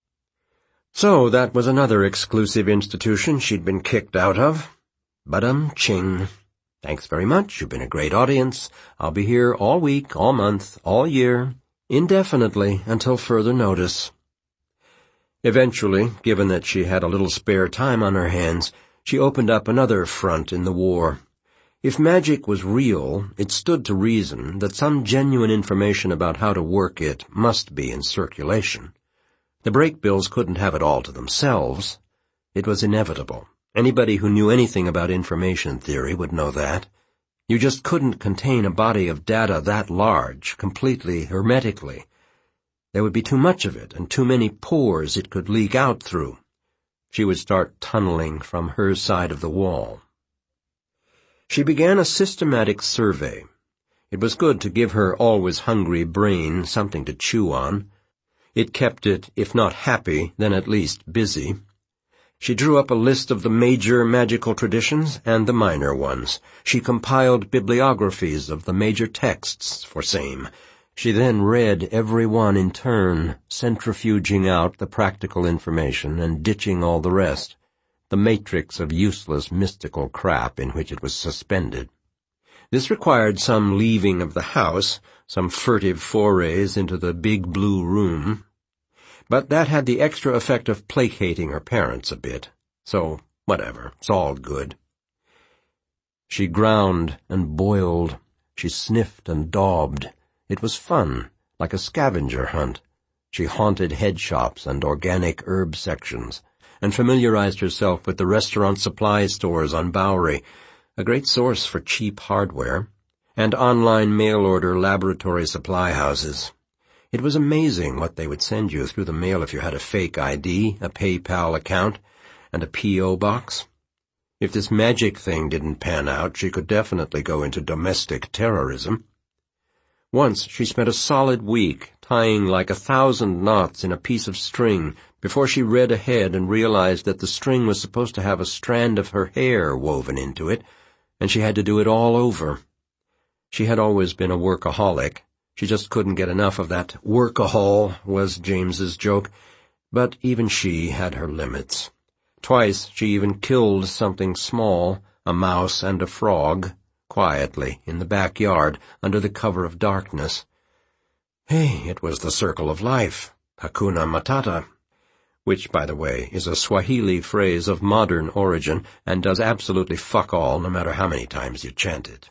S1: So that was another exclusive institution she'd been kicked out of. Ching. Thanks very much. You've been a great audience. I'll be here all week, all month, all year, indefinitely, until further notice. Eventually, given that she had a little spare time on her hands, she opened up another front in the war. If magic was real, it stood to reason that some genuine information about how to work it must be in circulation. The Brakebills couldn't have it all to themselves. It was inevitable. Anybody who knew anything about information theory would know that. You just couldn't contain a body of data that large, completely hermetically. There would be too much of it and too many pores it could leak out through. She would start tunneling from her side of the wall. She began a systematic survey. It was good to give her always hungry brain something to chew on. It kept it, if not happy, then at least busy. She drew up a list of the major magical traditions and the minor ones. She compiled bibliographies of the major texts for same. She then read every one in turn, centrifuging out the practical information and ditching all the rest, the matrix of useless mystical crap in which it was suspended. This required some leaving of the house, some furtive forays into the big blue room, but that had the extra effect of placating her parents a bit. So, whatever, it's all good. She ground and boiled. She sniffed and daubed. It was fun, like a scavenger hunt. She haunted head shops and organic herb sections, and familiarized herself with the restaurant supply stores on Bowery, a great source for cheap hardware, and online mail-order laboratory supply houses. It was amazing what they would send you through the mail if you had a fake ID, a PayPal account, and a P.O. box. If this magic thing didn't pan out, she could definitely go into domestic terrorism. Once she spent a solid week tying like 1,000 knots in a piece of string before she read ahead and realized that the string was supposed to have a strand of her hair woven into it, and she had to do it all over. She had always been a workaholic. She just couldn't get enough of that workahol, was James's joke, but even she had her limits. Twice she even killed something small, a mouse and a frog, quietly in the backyard under the cover of darkness. Hey, it was the circle of life, Hakuna Matata, which, by the way, is a Swahili phrase of modern origin and does absolutely fuck all no matter how many times you chant it.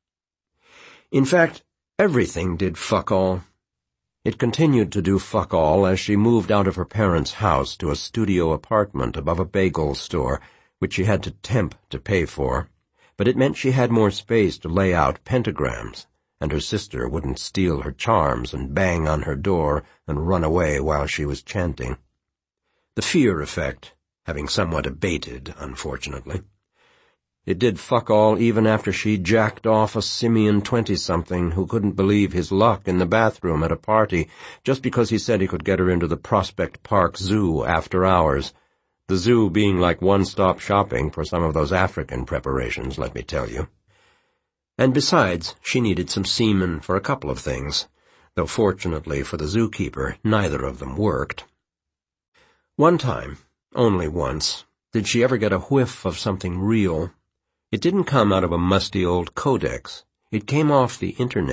S1: In fact, everything did fuck all. It continued to do fuck all as she moved out of her parents' house to a studio apartment above a bagel store, which she had to temp to pay for, but it meant she had more space to lay out pentagrams, and her sister wouldn't steal her charms and bang on her door and run away while she was chanting. The fear effect having somewhat abated, unfortunately. It did fuck all even after she jacked off a simian 20-something who couldn't believe his luck in the bathroom at a party just because he said he could get her into the Prospect Park Zoo after hours, the zoo being like one-stop shopping for some of those African preparations, let me tell you. And besides, she needed some semen for a couple of things, though fortunately for the zookeeper, neither of them worked. One time, only once, did she ever get a whiff of something real. It didn't come out of a musty old codex. It came off the internet,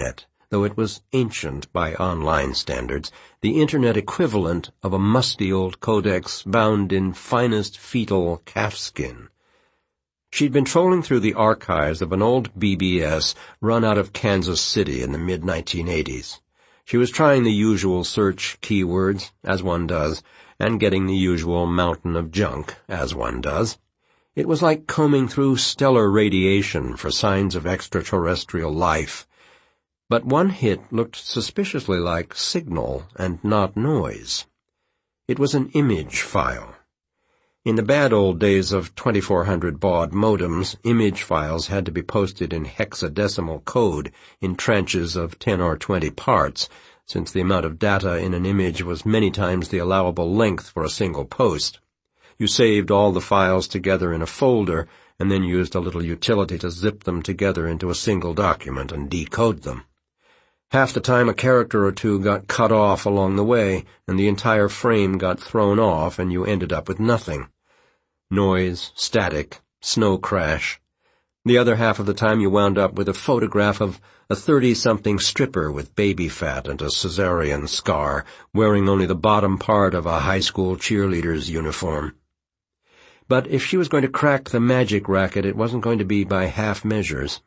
S1: though it was ancient by online standards, the Internet equivalent of a musty old codex bound in finest fetal calfskin. She'd been trolling through the archives of an old BBS run out of Kansas City in the mid-1980s. She was trying the usual search keywords, as one does, and getting the usual mountain of junk, as one does. It was like combing through stellar radiation for signs of extraterrestrial life. But one hit looked suspiciously like signal and not noise. It was an image file. In the bad old days of 2400 baud modems, image files had to be posted in hexadecimal code in tranches of 10 or 20 parts, since the amount of data in an image was many times the allowable length for a single post. You saved all the files together in a folder, and then used a little utility to zip them together into a single document and decode them. Half the time a character or two got cut off along the way, and the entire frame got thrown off, and you ended up with nothing. Noise, static, snow crash. The other half of the time you wound up with a photograph of a 30-something stripper with baby fat and a cesarean scar, wearing only the bottom part of a high school cheerleader's uniform. But if she was going to crack the magic racket, it wasn't going to be by half measures.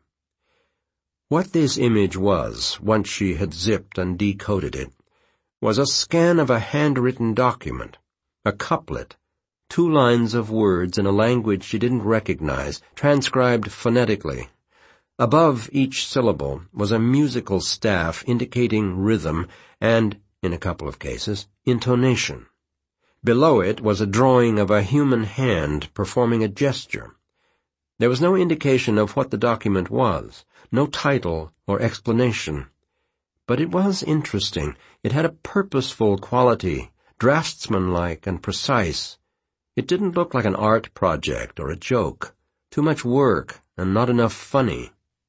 S1: What this image was, once she had zipped and decoded it, was a scan of a handwritten document, a couplet, 2 lines of words in a language she didn't recognize, transcribed phonetically. Above each syllable was a musical staff indicating rhythm and, in a couple of cases, intonation. Below it was a drawing of a human hand performing a gesture. There was no indication of what the document was, no title or explanation. But it was interesting. It had a purposeful quality, draftsmanlike and precise. It didn't look like an art project or a joke. Too much work and not enough funny.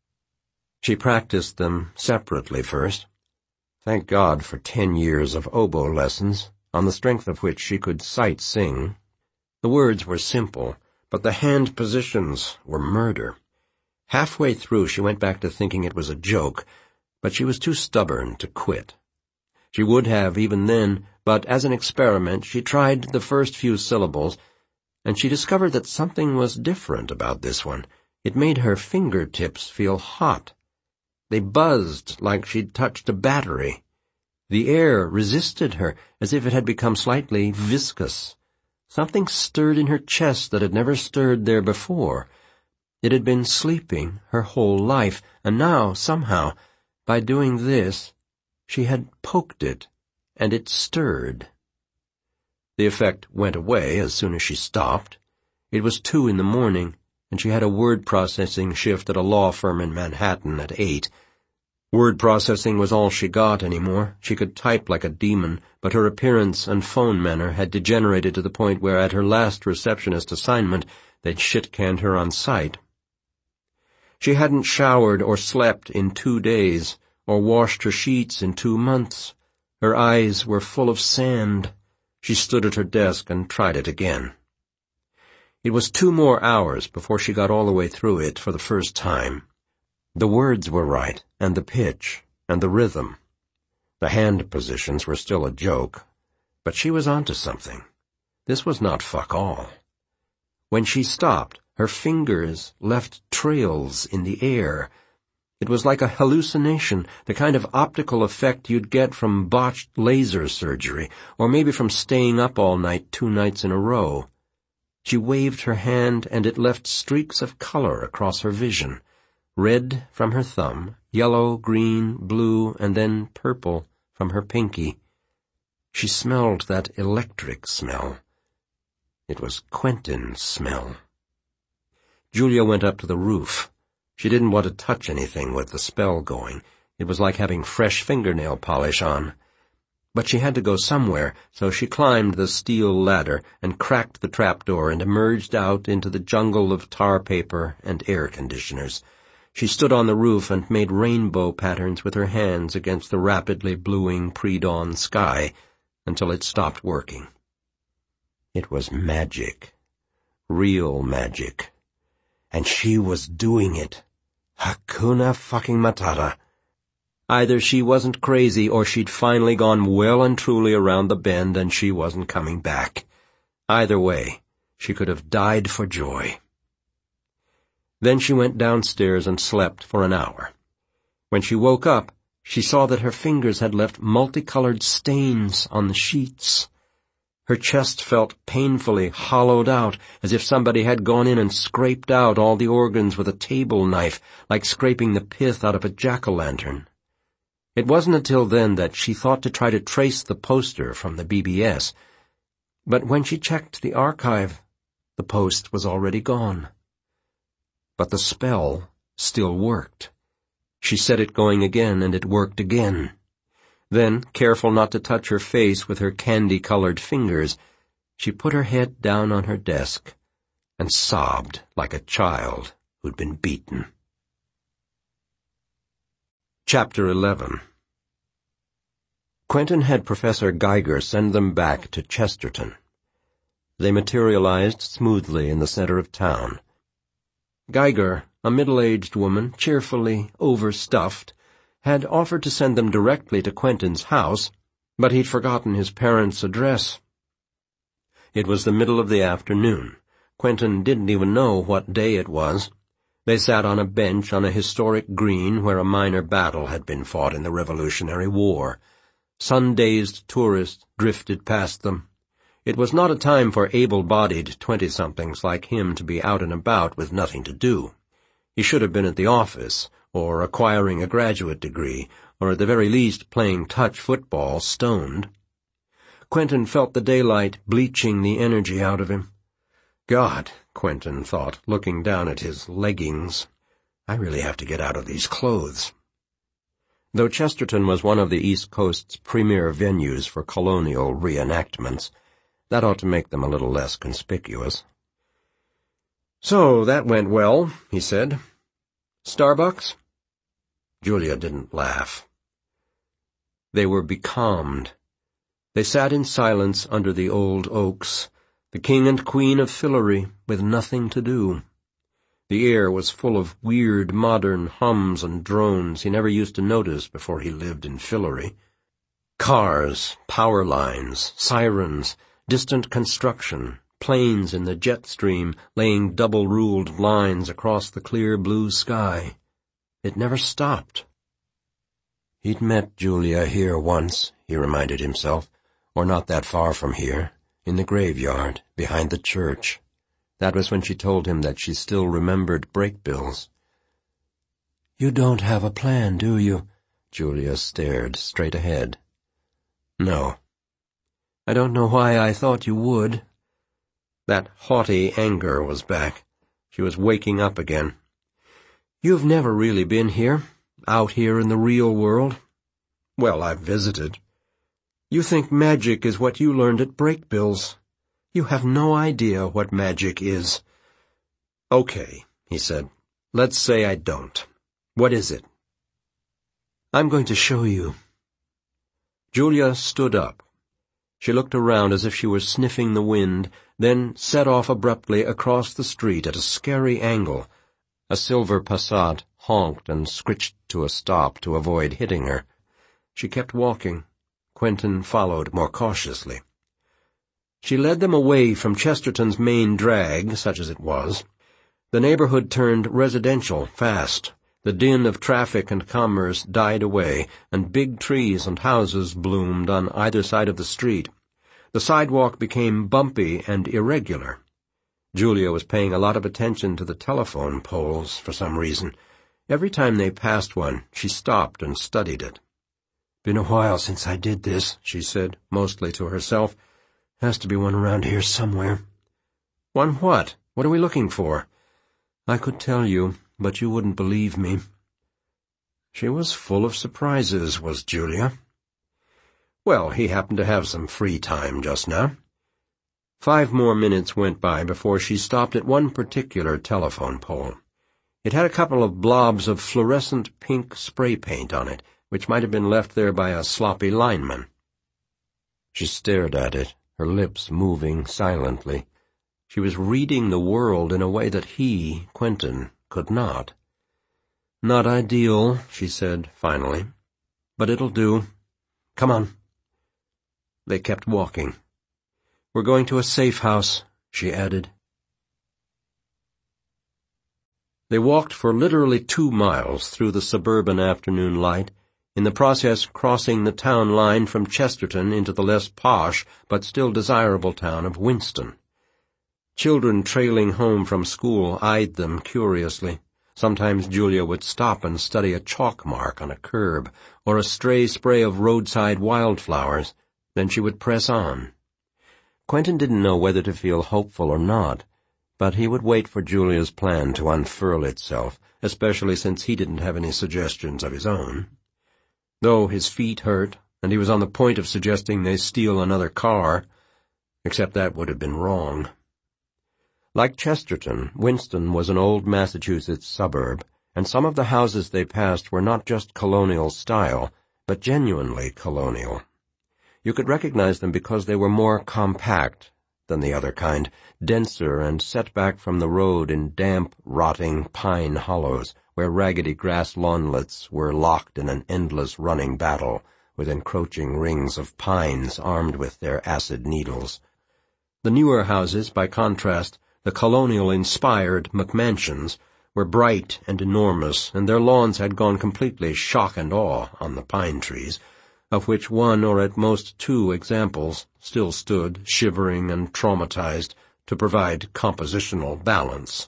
S1: She practiced them separately first. Thank God for 10 years of oboe lessons, on the strength of which she could sight sing. The words were simple, but the hand positions were murder. Halfway through she went back to thinking it was a joke, but she was too stubborn to quit. She would have even then, but as an experiment she tried the first few syllables, and she discovered that something was different about this one. It made her fingertips feel hot. They buzzed like she'd touched a battery. The air resisted her as if it had become slightly viscous. Something stirred in her chest that had never stirred there before. It had been sleeping her whole life, and now, somehow, by doing this, she had poked it, and it stirred. The effect went away as soon as she stopped. It was 2 in the morning, and she had a word processing shift at a law firm in Manhattan at 8. Word processing was all she got anymore. She could type like a demon, but her appearance and phone manner had degenerated to the point where at her last receptionist assignment they'd shit-canned her on sight. She hadn't showered or slept in 2 days, or washed her sheets in 2 months. Her eyes were full of sand. She stood at her desk and tried it again. It was 2 more hours before she got all the way through it for the first time. The words were right, and the pitch, and the rhythm. The hand positions were still a joke, but she was onto something. This was not fuck all. When she stopped, her fingers left trails in the air. It was like a hallucination, the kind of optical effect you'd get from botched laser surgery, or maybe from staying up all night 2 nights in a row. She waved her hand, and it left streaks of color across her vision. Red from her thumb, yellow, green, blue, and then purple from her pinky. She smelled that electric smell. It was Quentin's smell. Julia went up to the roof. She didn't want to touch anything with the spell going. It was like having fresh fingernail polish on. But she had to go somewhere, so she climbed the steel ladder and cracked the trapdoor and emerged out into the jungle of tar paper and air conditioners. She stood on the roof and made rainbow patterns with her hands against the rapidly bluing pre-dawn sky until it stopped working. It was magic. Real magic. And she was doing it. Hakuna fucking Matata. Either she wasn't crazy or she'd finally gone well and truly around the bend and she wasn't coming back. Either way, she could have died for joy. Then she went downstairs and slept for an hour. When she woke up, she saw that her fingers had left multicolored stains on the sheets. Her chest felt painfully hollowed out, as if somebody had gone in and scraped out all the organs with a table knife, like scraping the pith out of a jack-o'-lantern. It wasn't until then that she thought to try to trace the poster from the BBS, but when she checked the archive, the post was already gone. But the spell still worked. She set it going again, and it worked again. Then, careful not to touch her face with her candy-colored fingers, she put her head down on her desk and sobbed like a child who'd been beaten. Chapter 11. Quentin had Professor Geiger send them back to Chesterton. They materialized smoothly in the center of town. Geiger, a middle-aged woman, cheerfully overstuffed, had offered to send them directly to Quentin's house, but he'd forgotten his parents' address. It was the middle of the afternoon. Quentin didn't even know what day it was. They sat on a bench on a historic green where a minor battle had been fought in the Revolutionary War. Sun-dazed tourists drifted past them. It was not a time for able-bodied 20-somethings like him to be out and about with nothing to do. He should have been at the office, or acquiring a graduate degree, or at the very least playing touch football stoned. Quentin felt the daylight bleaching the energy out of him. God, Quentin thought, looking down at his leggings, I really have to get out of these clothes. Though Chesterton was one of the East Coast's premier venues for colonial reenactments, that ought to make them a little less conspicuous. So that went well, he said. Starbucks? Julia didn't laugh. They were becalmed. They sat in silence under the old oaks, the king and queen of Fillory, with nothing to do. The air was full of weird modern hums and drones he never used to notice before he lived in Fillory. Cars, power lines, sirens, distant construction, planes in the jet stream laying double-ruled lines across the clear blue sky. It never stopped. He'd met Julia here once, he reminded himself, or not that far from here, in the graveyard, behind the church. That was when she told him that she still remembered Brakebills. "You don't have a plan, do you?" Julia stared straight ahead. "No." "I don't know why I thought you would." That haughty anger was back. She was waking up again. "You've never really been here, out here in the real world." "Well, I've visited." "You think magic is what you learned at Brakebills. You have no idea what magic is." "Okay," he said. "Let's say I don't. What is it?" "I'm going to show you." Julia stood up. She looked around as if she were sniffing the wind, then set off abruptly across the street at a scary angle. A silver Passat honked and scritched to a stop to avoid hitting her. She kept walking. Quentin followed more cautiously. She led them away from Chesterton's main drag, such as it was. The neighborhood turned residential fast. The din of traffic and commerce died away, and big trees and houses bloomed on either side of the street. The sidewalk became bumpy and irregular. Julia was paying a lot of attention to the telephone poles for some reason. Every time they passed one, she stopped and studied it. "Been a while since I did this," she said, mostly to herself. "Has to be one around here somewhere." "One what? What are we looking for?" "I could tell you, but you wouldn't believe me." She was full of surprises, was Julia. Well, he happened to have some free time just now. 5 more minutes went by before she stopped at one particular telephone pole. It had a couple of blobs of fluorescent pink spray paint on it, which might have been left there by a sloppy lineman. She stared at it, her lips moving silently. She was reading the world in a way that he, Quentin, could not. "Not ideal," she said finally. but it'll do. Come on." They kept walking. "We're going to a safe house," she added. They walked for literally 2 miles through the suburban afternoon light, in the process crossing the town line from Chesterton into the less posh but still desirable town of Winston. Children trailing home from school eyed them curiously. Sometimes Julia would stop and study a chalk mark on a curb, or a stray spray of roadside wildflowers. Then she would press on. Quentin didn't know whether to feel hopeful or not, but he would wait for Julia's plan to unfurl itself, especially since he didn't have any suggestions of his own. Though his feet hurt, and he was on the point of suggesting they steal another car, except that would have been wrong. Like Chesterton, Winston was an old Massachusetts suburb, and some of the houses they passed were not just colonial style, but genuinely colonial. You could recognize them because they were more compact than the other kind, denser and set back from the road in damp, rotting pine hollows, where raggedy grass lawnlets were locked in an endless running battle with encroaching rings of pines armed with their acid needles. The newer houses, by contrast, the colonial-inspired McMansions, were bright and enormous, and their lawns had gone completely shock and awe on the pine trees, of which 1 or at most 2 examples still stood, shivering and traumatized, to provide compositional balance.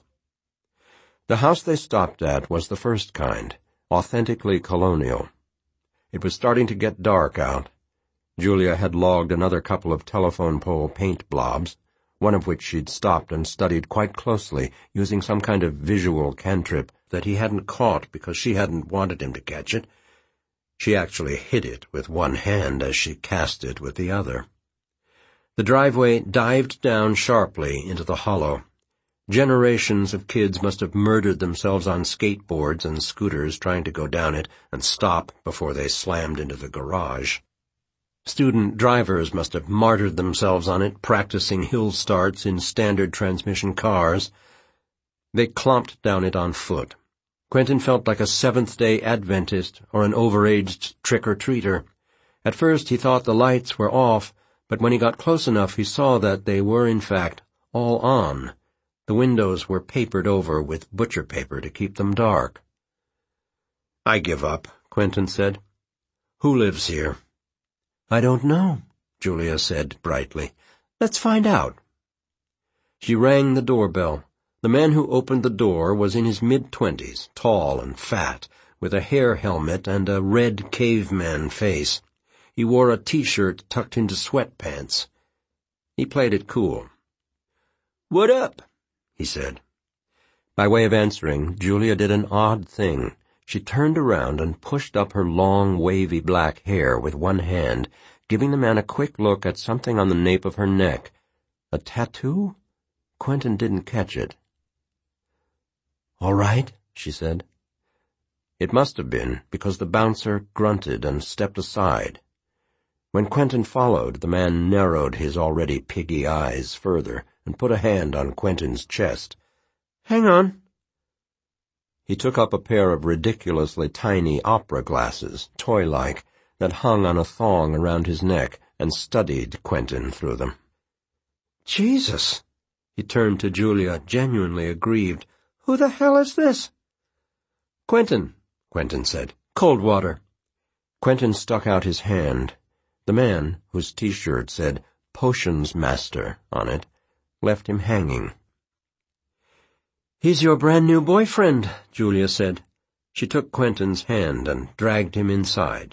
S1: The house they stopped at was the first kind, authentically colonial. It was starting to get dark out. Julia had logged another couple of telephone pole paint blobs, one of which she'd stopped and studied quite closely, using some kind of visual cantrip that he hadn't caught because she hadn't wanted him to catch it. She actually hit it with one hand as she cast it with the other. The driveway dived down sharply into the hollow. Generations of kids must have murdered themselves on skateboards and scooters trying to go down it and stop before they slammed into the garage. Student drivers must have martyred themselves on it, practicing hill starts in standard transmission cars. They clomped down it on foot. Quentin felt like a Seventh-day Adventist or an overaged trick-or-treater. At first he thought the lights were off, but when he got close enough he saw that they were, in fact, all on. The windows were papered over with butcher paper to keep them dark. "I give up," Quentin said. "Who lives here?" "I don't know," Julia said brightly. "Let's find out." She rang the doorbell. The man who opened the door was in his mid-20s, tall and fat, with a hair helmet and a red caveman face. He wore a T-shirt tucked into sweatpants. He played it cool. "What up?" he said. By way of answering, Julia did an odd thing. She turned around and pushed up her long, wavy black hair with one hand, giving the man a quick look at something on the nape of her neck. A tattoo? Quentin didn't catch it. "All right," she said. It must have been, because the bouncer grunted and stepped aside. When Quentin followed, the man narrowed his already piggy eyes further and put a hand on Quentin's chest. "Hang on." He took up a pair of ridiculously tiny opera glasses, toy-like, that hung on a thong around his neck, and studied Quentin through them. "Jesus!" He turned to Julia, genuinely aggrieved. "Who the hell is this?" "Quentin," Quentin said. "Cold water." Quentin stuck out his hand. The man, whose T-shirt said "Potions Master" on it, left him hanging. "He's your brand-new boyfriend," Julia said. She took Quentin's hand and dragged him inside.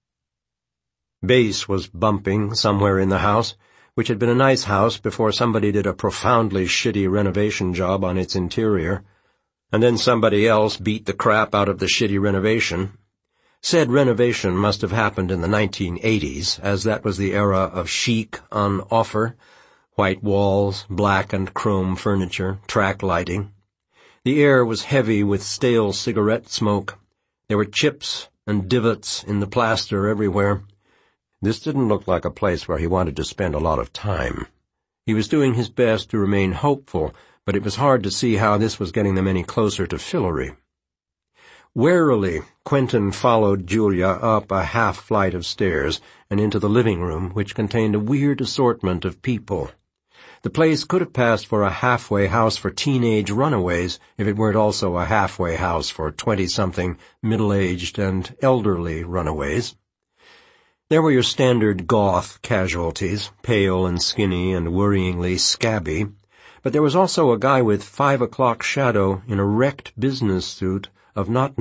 S1: Bass was bumping somewhere in the house, which had been a nice house before somebody did a profoundly shitty renovation job on its interior, and then somebody else beat the crap out of the shitty renovation. Said renovation must have happened in the 1980s, as that was the era of chic on offer, white walls, black and chrome furniture, track lighting. The air was heavy with stale cigarette smoke. There were chips and divots in the plaster everywhere. This didn't look like a place where he wanted to spend a lot of time. He was doing his best to remain hopeful, but it was hard to see how this was getting them any closer to Fillory. Warily, Quentin followed Julia up a half-flight of stairs and into the living room, which contained a weird assortment of people. The place could have passed for a halfway house for teenage runaways if it weren't also a halfway house for 20-something middle-aged and elderly runaways. There were your standard goth casualties, pale and skinny and worryingly scabby, but there was also a guy with 5 o'clock shadow in a wrecked business suit of not